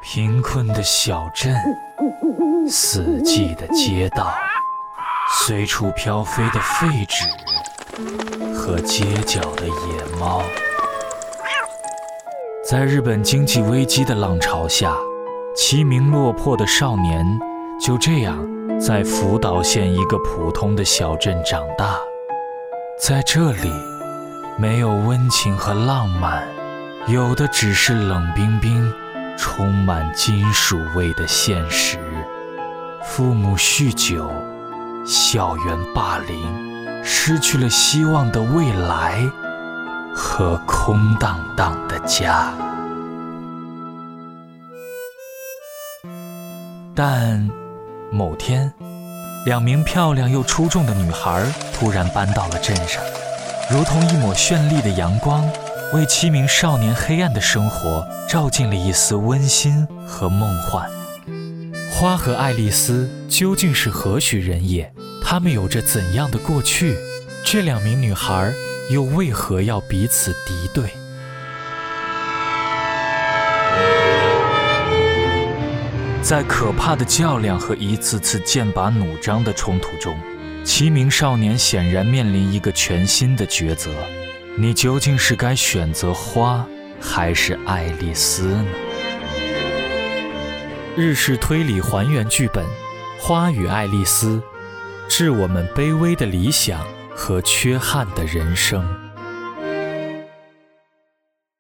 贫困的小镇，四季的街道，随处飘飞的废纸和街角的野猫。在日本经济危机的浪潮下，7名落魄的少年就这样在福岛县一个普通的小镇长大。在这里，没有温情和浪漫，有的只是冷冰冰、充满金属味的现实。父母酗酒，校园霸凌，失去了希望的未来和空荡荡的家。但某天，2名漂亮又出众的女孩突然搬到了镇上，如同一抹绚丽的阳光，为7名少年黑暗的生活照进了一丝温馨和梦幻。花和爱丽丝究竟是何许人也？她们有着怎样的过去？这2名女孩又为何要彼此敌对？在可怕的较量和一次次剑拔弩张的冲突中，7名少年显然面临一个全新的抉择：你究竟是该选择花还是爱丽丝呢？日式推理还原剧本《花与爱丽丝》，致我们卑微的理想和缺憾的人生。